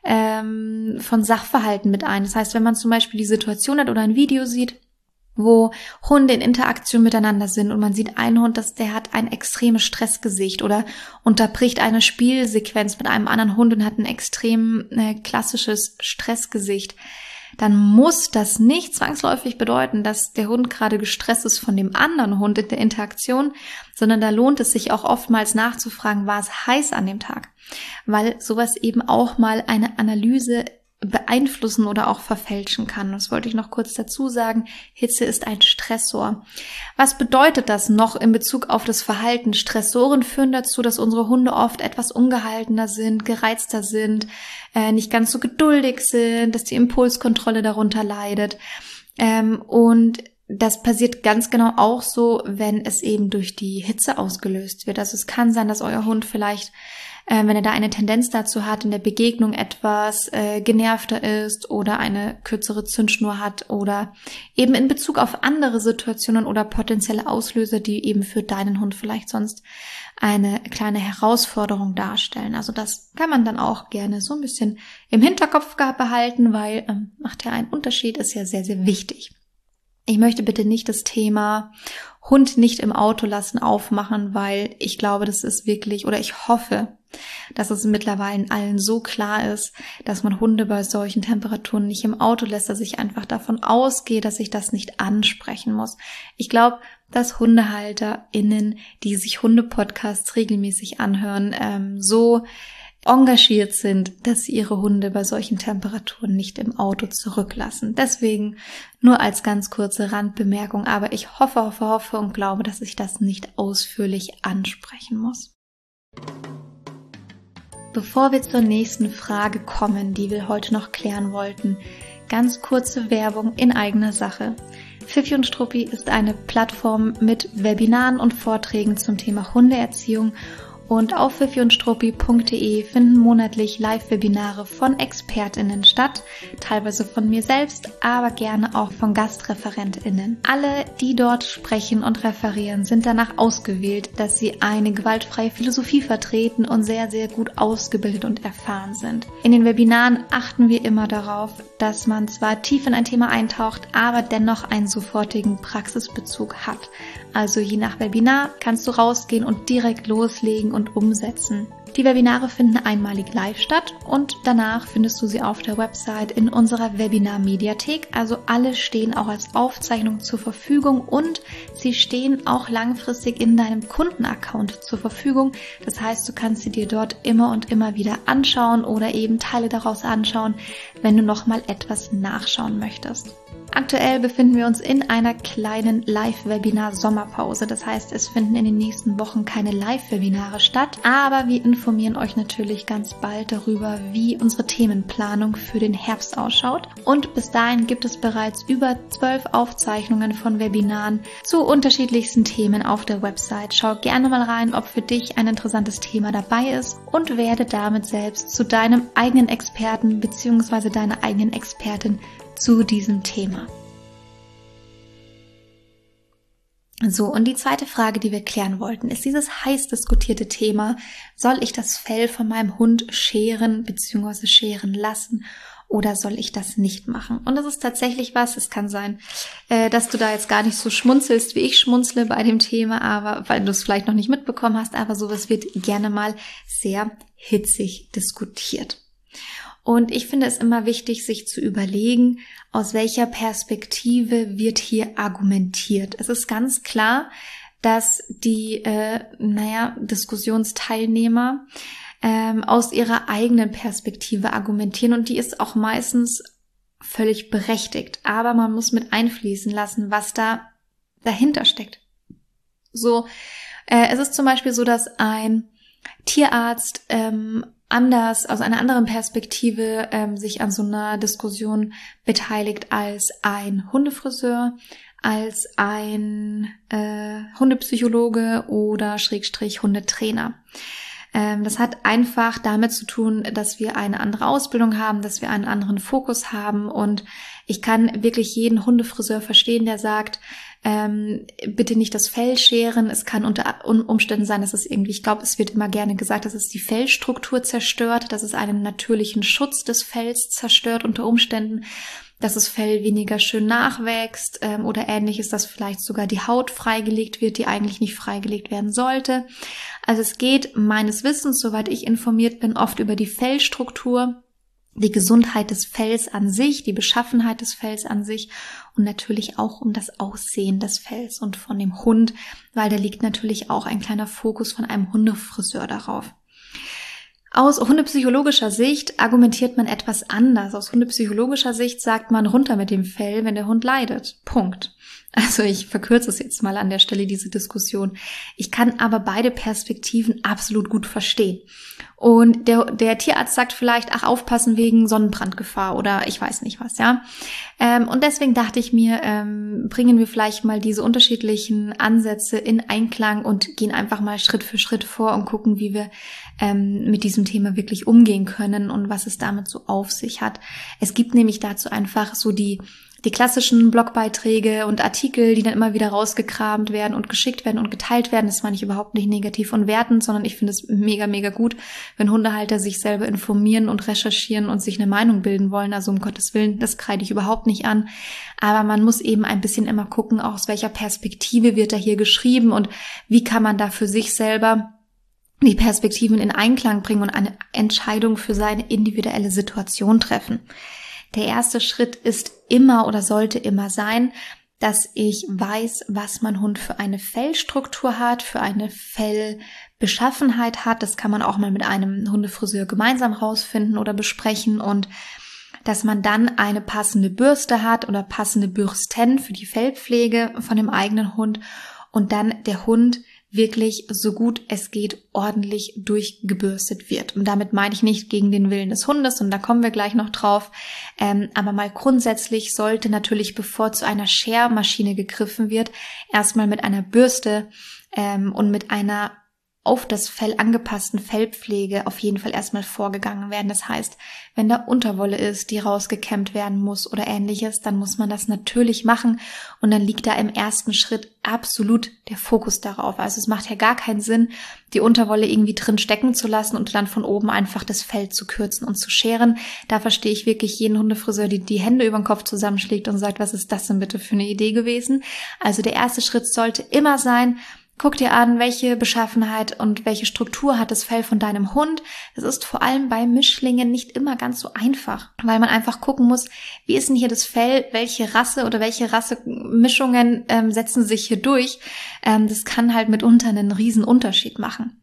Sachverhalten mit ein. Das heißt, wenn man zum Beispiel die Situation hat oder ein Video sieht, wo Hunde in Interaktion miteinander sind und man sieht einen Hund, der hat ein extremes Stressgesicht oder unterbricht eine Spielsequenz mit einem anderen Hund und hat ein extrem klassisches Stressgesicht, dann muss das nicht zwangsläufig bedeuten, dass der Hund gerade gestresst ist von dem anderen Hund in der Interaktion, sondern da lohnt es sich auch oftmals nachzufragen, war es heiß an dem Tag? Weil sowas eben auch mal eine Analyse beeinflussen oder auch verfälschen kann. Das wollte ich noch kurz dazu sagen. Hitze ist ein Stressor. Was bedeutet das noch in Bezug auf das Verhalten? Stressoren führen dazu, dass unsere Hunde oft etwas ungehaltener sind, gereizter sind, nicht ganz so geduldig sind, dass die Impulskontrolle darunter leidet. Und das passiert ganz genau auch so, wenn es eben durch die Hitze ausgelöst wird. Also es kann sein, dass euer Hund vielleicht, wenn er da eine Tendenz dazu hat, in der Begegnung etwas genervter ist oder eine kürzere Zündschnur hat oder eben in Bezug auf andere Situationen oder potenzielle Auslöser, die eben für deinen Hund vielleicht sonst eine kleine Herausforderung darstellen. Also das kann man dann auch gerne so ein bisschen im Hinterkopf behalten, weil macht ja einen Unterschied, ist ja sehr, sehr wichtig. Ich möchte bitte nicht das Thema Hund nicht im Auto lassen aufmachen, weil ich glaube, das ist wirklich, oder ich hoffe, dass es mittlerweile allen so klar ist, dass man Hunde bei solchen Temperaturen nicht im Auto lässt, dass ich einfach davon ausgehe, dass ich das nicht ansprechen muss. Ich glaube, dass HundehalterInnen, die sich Hunde-Podcasts regelmäßig anhören, so engagiert sind, dass sie ihre Hunde bei solchen Temperaturen nicht im Auto zurücklassen. Deswegen nur als ganz kurze Randbemerkung, aber ich hoffe und glaube, dass ich das nicht ausführlich ansprechen muss. Bevor wir zur nächsten Frage kommen, die wir heute noch klären wollten, ganz kurze Werbung in eigener Sache. Fifi und Struppi ist eine Plattform mit Webinaren und Vorträgen zum Thema Hundeerziehung. Und auf fifiundstruppi.de finden monatlich Live-Webinare von ExpertInnen statt, teilweise von mir selbst, aber gerne auch von GastreferentInnen. Alle, die dort sprechen und referieren, sind danach ausgewählt, dass sie eine gewaltfreie Philosophie vertreten und sehr, sehr gut ausgebildet und erfahren sind. In den Webinaren achten wir immer darauf, dass man zwar tief in ein Thema eintaucht, aber dennoch einen sofortigen Praxisbezug hat. Also je nach Webinar kannst du rausgehen und direkt loslegen und umsetzen. Die Webinare finden einmalig live statt und danach findest du sie auf der Website in unserer Webinar-Mediathek. Also alle stehen auch als Aufzeichnung zur Verfügung und sie stehen auch langfristig in deinem Kundenaccount zur Verfügung. Das heißt, du kannst sie dir dort immer und immer wieder anschauen oder eben Teile daraus anschauen, wenn du nochmal etwas nachschauen möchtest. Aktuell befinden wir uns in einer kleinen Live-Webinar-Sommerpause. Das heißt, es finden in den nächsten Wochen keine Live-Webinare statt, aber wir informieren euch natürlich ganz bald darüber, wie unsere Themenplanung für den Herbst ausschaut. Und bis dahin gibt es bereits über 12 Aufzeichnungen von Webinaren zu unterschiedlichsten Themen auf der Website. Schau gerne mal rein, ob für dich ein interessantes Thema dabei ist und werde damit selbst zu deinem eigenen Experten bzw. deiner eigenen Expertin zu diesem Thema. So, und die zweite Frage, die wir klären wollten, ist dieses heiß diskutierte Thema: Soll ich das Fell von meinem Hund scheren bzw. scheren lassen oder soll ich das nicht machen? Und das ist tatsächlich was, es kann sein, dass du da jetzt gar nicht so schmunzelst, wie ich schmunzle bei dem Thema, aber weil du es vielleicht noch nicht mitbekommen hast, aber sowas wird gerne mal sehr hitzig diskutiert. Und ich finde es immer wichtig, sich zu überlegen, aus welcher Perspektive wird hier argumentiert. Es ist ganz klar, dass die Diskussionsteilnehmer aus ihrer eigenen Perspektive argumentieren und die ist auch meistens völlig berechtigt. Aber man muss mit einfließen lassen, was da dahinter steckt. So, es ist zum Beispiel so, dass ein Tierarzt anders, aus einer anderen Perspektive sich an so einer Diskussion beteiligt als ein Hundefriseur, als ein Hundepsychologe oder / Hundetrainer. Das hat einfach damit zu tun, dass wir eine andere Ausbildung haben, dass wir einen anderen Fokus haben und ich kann wirklich jeden Hundefriseur verstehen, der sagt, bitte nicht das Fell scheren. Es kann unter Umständen sein, dass es irgendwie, ich glaube, es wird immer gerne gesagt, dass es die Fellstruktur zerstört, dass es einen natürlichen Schutz des Fells zerstört unter Umständen, dass das Fell weniger schön nachwächst oder ähnliches, dass vielleicht sogar die Haut freigelegt wird, die eigentlich nicht freigelegt werden sollte. Also es geht meines Wissens, soweit ich informiert bin, oft über die Fellstruktur, die Gesundheit des Fells an sich, die Beschaffenheit des Fells an sich und natürlich auch um das Aussehen des Fells und von dem Hund, weil da liegt natürlich auch ein kleiner Fokus von einem Hundefriseur darauf. Aus hundepsychologischer Sicht argumentiert man etwas anders. Aus hundepsychologischer Sicht sagt man runter mit dem Fell, wenn der Hund leidet. Punkt. Also ich verkürze es jetzt mal an der Stelle, diese Diskussion. Ich kann aber beide Perspektiven absolut gut verstehen. Und der Tierarzt sagt vielleicht, ach, aufpassen wegen Sonnenbrandgefahr oder ich weiß nicht was, ja. Und deswegen dachte ich mir, bringen wir vielleicht mal diese unterschiedlichen Ansätze in Einklang und gehen einfach mal Schritt für Schritt vor und gucken, wie wir mit diesem Thema wirklich umgehen können und was es damit so auf sich hat. Es gibt nämlich dazu einfach so die klassischen Blogbeiträge und Artikel, die dann immer wieder rausgekramt werden und geschickt werden und geteilt werden. Das meine ich überhaupt nicht negativ und wertend, sondern ich finde es mega, mega gut, wenn Hundehalter sich selber informieren und recherchieren und sich eine Meinung bilden wollen. Also um Gottes Willen, das kreide ich überhaupt nicht an. Aber man muss eben ein bisschen immer gucken, aus welcher Perspektive wird da hier geschrieben und wie kann man da für sich selber die Perspektiven in Einklang bringen und eine Entscheidung für seine individuelle Situation treffen. Der erste Schritt ist immer oder sollte immer sein, dass ich weiß, was mein Hund für eine Fellstruktur hat, für eine Fellbeschaffenheit hat. Das kann man auch mal mit einem Hundefriseur gemeinsam rausfinden oder besprechen und dass man dann eine passende Bürste hat oder passende Bürsten für die Fellpflege von dem eigenen Hund und dann der Hund wirklich so gut es geht ordentlich durchgebürstet wird. Und damit meine ich nicht gegen den Willen des Hundes, und da kommen wir gleich noch drauf. Aber mal grundsätzlich sollte natürlich, bevor zu einer Schermaschine gegriffen wird, erstmal mit einer Bürste und mit einer auf das Fell angepassten Fellpflege auf jeden Fall erstmal vorgegangen werden. Das heißt, wenn da Unterwolle ist, die rausgekämmt werden muss oder ähnliches, dann muss man das natürlich machen und dann liegt da im ersten Schritt absolut der Fokus darauf. Also es macht ja gar keinen Sinn, die Unterwolle irgendwie drin stecken zu lassen und dann von oben einfach das Fell zu kürzen und zu scheren. Da verstehe ich wirklich jeden Hundefriseur, die die Hände über den Kopf zusammenschlägt und sagt, was ist das denn bitte für eine Idee gewesen? Also der erste Schritt sollte immer sein, guck dir an, welche Beschaffenheit und welche Struktur hat das Fell von deinem Hund. Das ist vor allem bei Mischlingen nicht immer ganz so einfach, weil man einfach gucken muss, wie ist denn hier das Fell, welche Rasse oder welche Rassemischungen setzen sich hier durch. Das kann halt mitunter einen riesen Unterschied machen.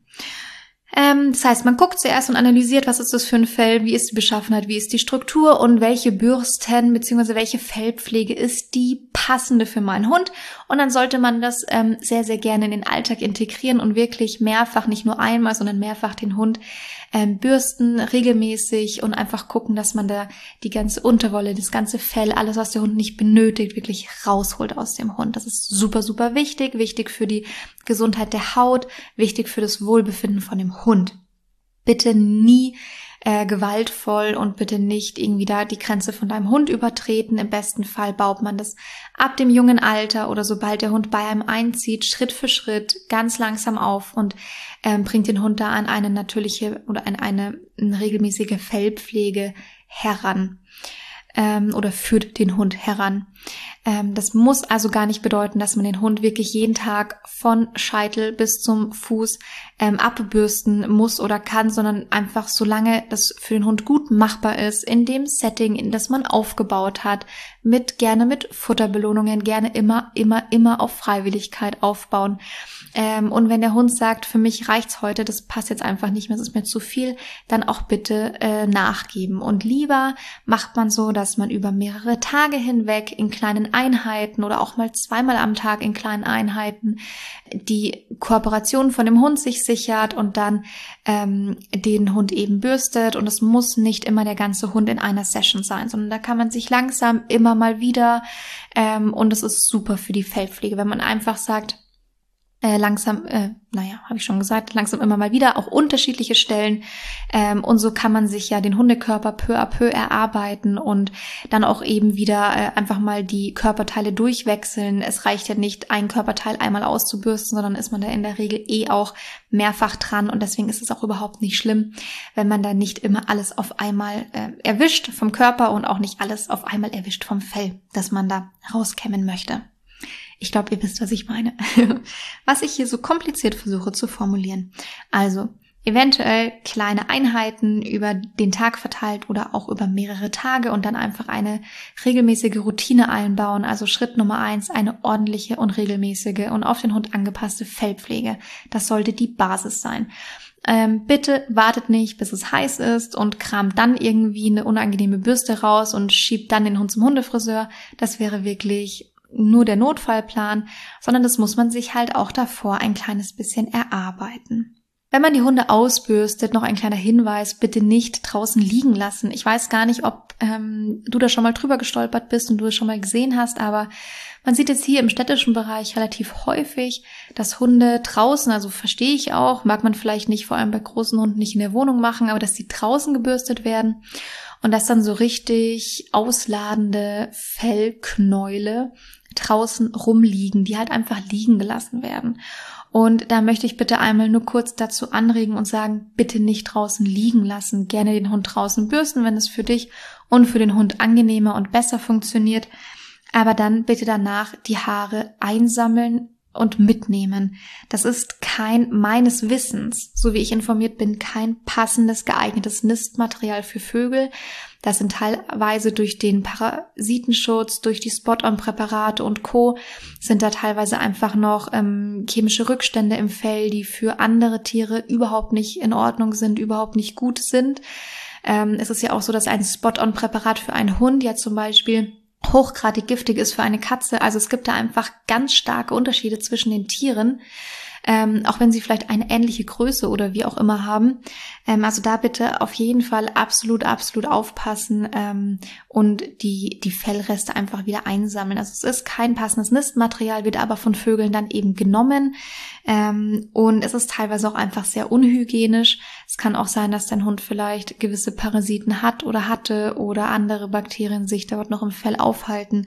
Das heißt, man guckt zuerst und analysiert, was ist das für ein Fell, wie ist die Beschaffenheit, wie ist die Struktur und welche Bürsten bzw. welche Fellpflege ist die passende für meinen Hund. Und dann sollte man das sehr, sehr gerne in den Alltag integrieren und wirklich mehrfach, nicht nur einmal, sondern mehrfach den Hund bürsten, regelmäßig und einfach gucken, dass man da die ganze Unterwolle, das ganze Fell, alles, was der Hund nicht benötigt, wirklich rausholt aus dem Hund. Das ist super, super wichtig, wichtig für die Gesundheit der Haut, wichtig für das Wohlbefinden von dem Hund. Bitte nie gewaltvoll und bitte nicht irgendwie da die Grenze von deinem Hund übertreten. Im besten Fall baut man das ab dem jungen Alter oder sobald der Hund bei einem einzieht, Schritt für Schritt, ganz langsam auf und bringt den Hund da an eine natürliche oder an eine regelmäßige Fellpflege heran. Oder führt den Hund heran. Das muss also gar nicht bedeuten, dass man den Hund wirklich jeden Tag von Scheitel bis zum Fuß abbürsten muss oder kann, sondern einfach solange das für den Hund gut machbar ist, in dem Setting, in das man aufgebaut hat, gerne mit Futterbelohnungen, gerne immer auf Freiwilligkeit aufbauen. Und wenn der Hund sagt, für mich reicht's heute, das passt jetzt einfach nicht mehr, es ist mir zu viel, dann auch bitte nachgeben. Und lieber macht man so, dass man über mehrere Tage hinweg in kleinen Einheiten oder auch mal zweimal am Tag in kleinen Einheiten die Kooperation von dem Hund sich sichert und dann den Hund eben bürstet. Und es muss nicht immer der ganze Hund in einer Session sein, sondern da kann man sich langsam immer mal wieder und es ist super für die Fellpflege, wenn man einfach sagt, langsam immer mal wieder, auch unterschiedliche Stellen. Und so kann man sich ja den Hundekörper peu à peu erarbeiten und dann auch eben wieder einfach mal die Körperteile durchwechseln. Es reicht ja nicht, ein Körperteil einmal auszubürsten, sondern ist man da in der Regel auch mehrfach dran. Und deswegen ist es auch überhaupt nicht schlimm, wenn man da nicht immer alles auf einmal erwischt vom Körper und auch nicht alles auf einmal erwischt vom Fell, das man da rauskämmen möchte. Ich glaube, ihr wisst, was ich meine. Was ich hier so kompliziert versuche zu formulieren. Also eventuell kleine Einheiten über den Tag verteilt oder auch über mehrere Tage und dann einfach eine regelmäßige Routine einbauen. Also Schritt Nummer 1, eine ordentliche und regelmäßige und auf den Hund angepasste Fellpflege. Das sollte die Basis sein. Bitte wartet nicht, bis es heiß ist und kramt dann irgendwie eine unangenehme Bürste raus und schiebt dann den Hund zum Hundefriseur. Das wäre wirklich nur der Notfallplan, sondern das muss man sich halt auch davor ein kleines bisschen erarbeiten. Wenn man die Hunde ausbürstet, noch ein kleiner Hinweis, bitte nicht draußen liegen lassen. Ich weiß gar nicht, ob du da schon mal drüber gestolpert bist und du es schon mal gesehen hast, aber man sieht es hier im städtischen Bereich relativ häufig, dass Hunde draußen, also verstehe ich auch, mag man vielleicht nicht, vor allem bei großen Hunden nicht in der Wohnung machen, aber dass die draußen gebürstet werden und dass dann so richtig ausladende Fellknäule draußen rumliegen, die halt einfach liegen gelassen werden. Und da möchte ich bitte einmal nur kurz dazu anregen und sagen, bitte nicht draußen liegen lassen. Gerne den Hund draußen bürsten, wenn es für dich und für den Hund angenehmer und besser funktioniert. Aber dann bitte danach die Haare einsammeln und mitnehmen. Das ist meines Wissens, so wie ich informiert bin, kein passendes, geeignetes Nistmaterial für Vögel. Das sind teilweise durch den Parasitenschutz, durch die Spot-on-Präparate und Co. sind da teilweise einfach noch chemische Rückstände im Fell, die für andere Tiere überhaupt nicht in Ordnung sind, überhaupt nicht gut sind. Es ist ja auch so, dass ein Spot-on-Präparat für einen Hund ja zum Beispiel hochgradig giftig ist für eine Katze. Also es gibt da einfach ganz starke Unterschiede zwischen den Tieren, auch wenn sie vielleicht eine ähnliche Größe oder wie auch immer haben. Also da bitte auf jeden Fall absolut aufpassen und die Fellreste einfach wieder einsammeln. Also es ist kein passendes Nistmaterial, wird aber von Vögeln dann eben genommen und es ist teilweise auch einfach sehr unhygienisch. Es kann auch sein, dass dein Hund vielleicht gewisse Parasiten hat oder hatte oder andere Bakterien sich dort noch im Fell aufhalten.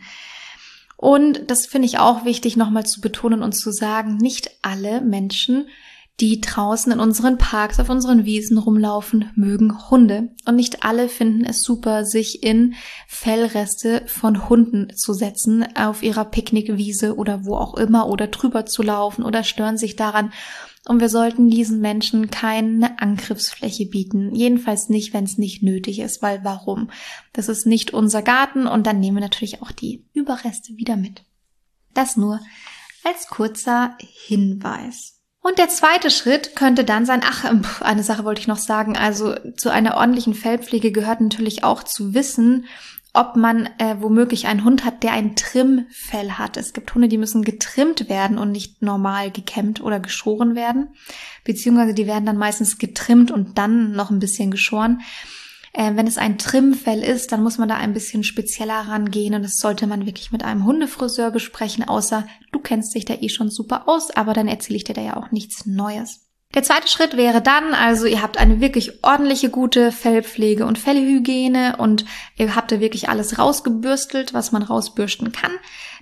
Und das finde ich auch wichtig, nochmal zu betonen und zu sagen, nicht alle Menschen, die draußen in unseren Parks, auf unseren Wiesen rumlaufen, mögen Hunde. Und nicht alle finden es super, sich in Fellreste von Hunden zu setzen, auf ihrer Picknickwiese oder wo auch immer oder drüber zu laufen oder stören sich daran. Und wir sollten diesen Menschen keine Angriffsfläche bieten. Jedenfalls nicht, wenn es nicht nötig ist, weil warum? Das ist nicht unser Garten und dann nehmen wir natürlich auch die Überreste wieder mit. Das nur als kurzer Hinweis. Und der zweite Schritt könnte dann sein, eine Sache wollte ich noch sagen, also zu einer ordentlichen Fellpflege gehört natürlich auch zu wissen, ob man womöglich einen Hund hat, der ein Trimmfell hat. Es gibt Hunde, die müssen getrimmt werden und nicht normal gekämmt oder geschoren werden, beziehungsweise die werden dann meistens getrimmt und dann noch ein bisschen geschoren. Wenn es ein Trimmfell ist, dann muss man da ein bisschen spezieller rangehen und das sollte man wirklich mit einem Hundefriseur besprechen, außer du kennst dich da schon super aus, aber dann erzähle ich dir da ja auch nichts Neues. Der zweite Schritt wäre dann, also ihr habt eine wirklich ordentliche, gute Fellpflege und Fellhygiene und ihr habt da wirklich alles rausgebürstelt, was man rausbürsten kann.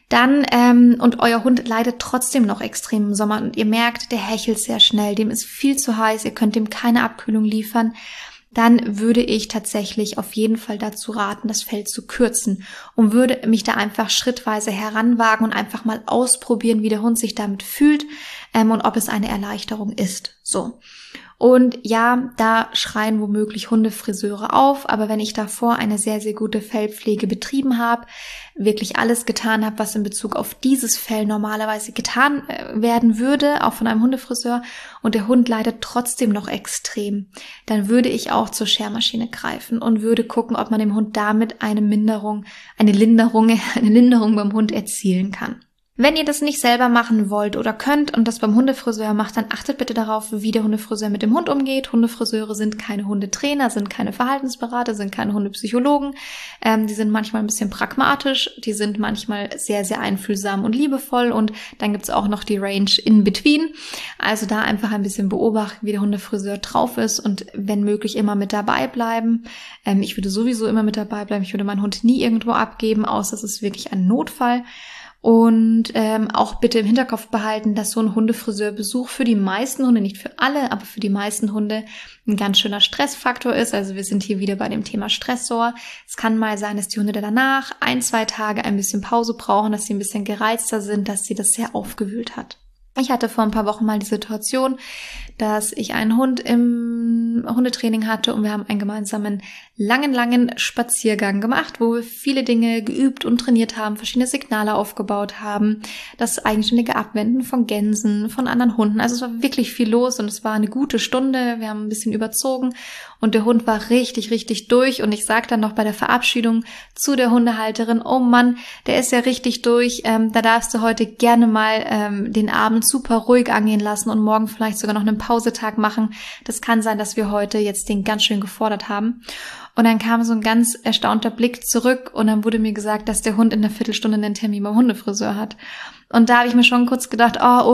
Dann, und euer Hund leidet trotzdem noch extrem im Sommer und ihr merkt, der hechelt sehr schnell, dem ist viel zu heiß, ihr könnt ihm keine Abkühlung liefern. Dann würde ich tatsächlich auf jeden Fall dazu raten, das Fell zu kürzen und würde mich da einfach schrittweise heranwagen und einfach mal ausprobieren, wie der Hund sich damit fühlt und ob es eine Erleichterung ist. So. Und ja, da schreien womöglich Hundefriseure auf, aber wenn ich davor eine sehr, sehr gute Fellpflege betrieben habe, wirklich alles getan habe, was in Bezug auf dieses Fell normalerweise getan werden würde, auch von einem Hundefriseur, und der Hund leidet trotzdem noch extrem, dann würde ich auch zur Schermaschine greifen und würde gucken, ob man dem Hund damit eine Linderung beim Hund erzielen kann. Wenn ihr das nicht selber machen wollt oder könnt und das beim Hundefriseur macht, dann achtet bitte darauf, wie der Hundefriseur mit dem Hund umgeht. Hundefriseure sind keine Hundetrainer, sind keine Verhaltensberater, sind keine Hundepsychologen. Die sind manchmal ein bisschen pragmatisch, die sind manchmal sehr, sehr einfühlsam und liebevoll und dann gibt's auch noch die Range in between. Also da einfach ein bisschen beobachten, wie der Hundefriseur drauf ist und wenn möglich immer mit dabei bleiben. Ich würde sowieso immer mit dabei bleiben. Ich würde meinen Hund nie irgendwo abgeben, außer es ist wirklich ein Notfall. Und auch bitte im Hinterkopf behalten, dass so ein Hundefriseurbesuch für die meisten Hunde, nicht für alle, aber für die meisten Hunde ein ganz schöner Stressfaktor ist. Also wir sind hier wieder bei dem Thema Stressor. Es kann mal sein, dass die Hunde danach 1-2 Tage ein bisschen Pause brauchen, dass sie ein bisschen gereizter sind, dass sie das sehr aufgewühlt hat. Ich hatte vor ein paar Wochen mal die Situation, dass ich einen Hund im Hundetraining hatte und wir haben einen gemeinsamen langen Spaziergang gemacht, wo wir viele Dinge geübt und trainiert haben, verschiedene Signale aufgebaut haben, das eigenständige Abwenden von Gänsen, von anderen Hunden. Also es war wirklich viel los und es war eine gute Stunde. Wir haben ein bisschen überzogen und der Hund war richtig durch und ich sag dann noch bei der Verabschiedung zu der Hundehalterin, oh Mann, der ist ja richtig durch, da darfst du heute gerne mal den Abend super ruhig angehen lassen und morgen vielleicht sogar noch einen Pausetag machen. Das kann sein, dass wir heute jetzt den ganz schön gefordert haben. Und dann kam so ein ganz erstaunter Blick zurück und dann wurde mir gesagt, dass der Hund in einer Viertelstunde einen Termin beim Hundefriseur hat. Und da habe ich mir schon kurz gedacht,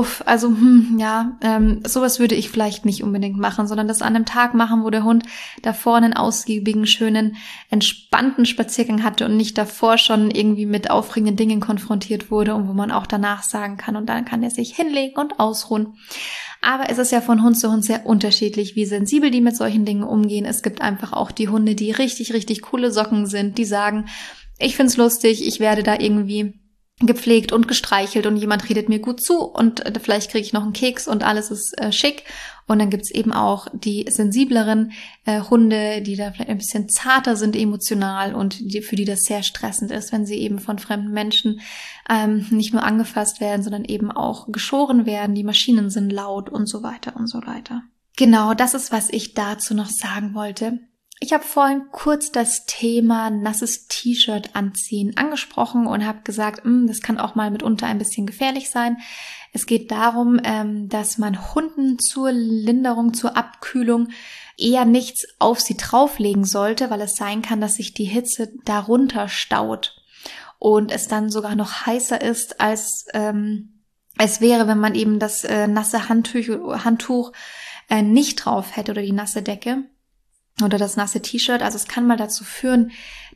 sowas würde ich vielleicht nicht unbedingt machen, sondern das an einem Tag machen, wo der Hund davor einen ausgiebigen, schönen, entspannten Spaziergang hatte und nicht davor schon irgendwie mit aufregenden Dingen konfrontiert wurde und wo man auch danach sagen kann und dann kann er sich hinlegen und ausruhen. Aber es ist ja von Hund zu Hund sehr unterschiedlich, wie sensibel die mit solchen Dingen umgehen. Es gibt einfach auch die Hunde, die richtig coole Socken sind, die sagen, ich find's lustig, ich werde da irgendwie gepflegt und gestreichelt und jemand redet mir gut zu und vielleicht kriege ich noch einen Keks und alles ist schick. Und dann gibt's eben auch die sensibleren Hunde, die da vielleicht ein bisschen zarter sind emotional und für die das sehr stressend ist, wenn sie eben von fremden Menschen nicht nur angefasst werden, sondern eben auch geschoren werden. Die Maschinen sind laut und so weiter und so weiter. Genau, das ist, was ich dazu noch sagen wollte. Ich habe vorhin kurz das Thema nasses T-Shirt anziehen angesprochen und habe gesagt, das kann auch mal mitunter ein bisschen gefährlich sein. Es geht darum, dass man Hunden zur Linderung, zur Abkühlung eher nichts auf sie drauflegen sollte, weil es sein kann, dass sich die Hitze darunter staut und es dann sogar noch heißer ist, als es wäre, wenn man eben das nasse Handtuch nicht drauf hätte oder die nasse Decke. Oder das nasse T-Shirt. Also es kann mal dazu führen,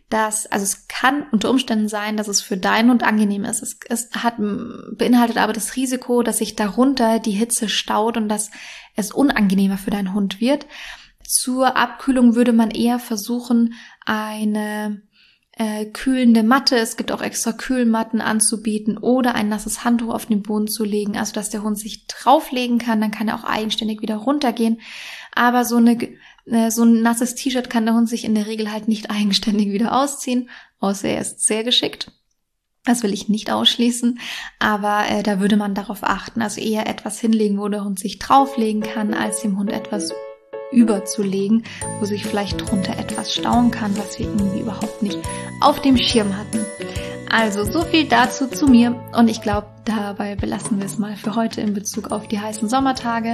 es kann unter Umständen sein, dass es für deinen Hund angenehm ist. Es beinhaltet aber das Risiko, dass sich darunter die Hitze staut und dass es unangenehmer für deinen Hund wird. Zur Abkühlung würde man eher versuchen, eine kühlende Matte, es gibt auch extra Kühlmatten anzubieten oder ein nasses Handtuch auf den Boden zu legen, also dass der Hund sich drauflegen kann, dann kann er auch eigenständig wieder runtergehen. Aber so ein nasses T-Shirt kann der Hund sich in der Regel halt nicht eigenständig wieder ausziehen, außer er ist sehr geschickt. Das will ich nicht ausschließen, aber da würde man darauf achten, also eher etwas hinlegen, wo der Hund sich drauflegen kann, als dem Hund etwas überzulegen, wo sich vielleicht drunter etwas stauen kann, was wir irgendwie überhaupt nicht auf dem Schirm hatten. Also so viel dazu zu mir und ich glaube, dabei belassen wir es mal für heute in Bezug auf die heißen Sommertage.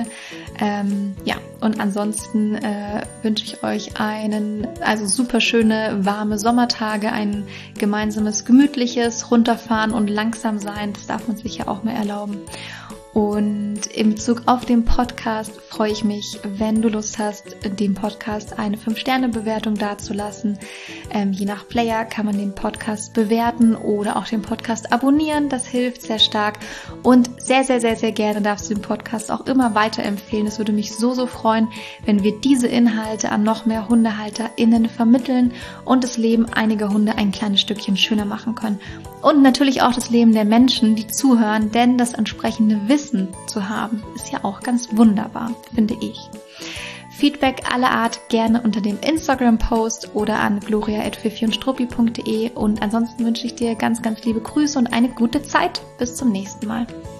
Und ansonsten wünsche ich euch super schöne, warme Sommertage, ein gemeinsames, gemütliches Runterfahren und langsam sein. Das darf man sich ja auch mal erlauben. Und in Bezug auf den Podcast freue ich mich, wenn du Lust hast, dem Podcast eine 5-Sterne-Bewertung dazulassen. Je nach Player kann man den Podcast bewerten oder auch den Podcast abonnieren. Das hilft sehr stark. Und sehr gerne darfst du den Podcast auch immer weiterempfehlen. Es würde mich so freuen, wenn wir diese Inhalte an noch mehr HundehalterInnen vermitteln und das Leben einiger Hunde ein kleines Stückchen schöner machen können. Und natürlich auch das Leben der Menschen, die zuhören, denn das entsprechende Wissen zu haben, ist ja auch ganz wunderbar, finde ich. Feedback aller Art gerne unter dem Instagram-Post oder an gloria@fifiundstruppi.de und ansonsten wünsche ich dir ganz liebe Grüße und eine gute Zeit. Bis zum nächsten Mal.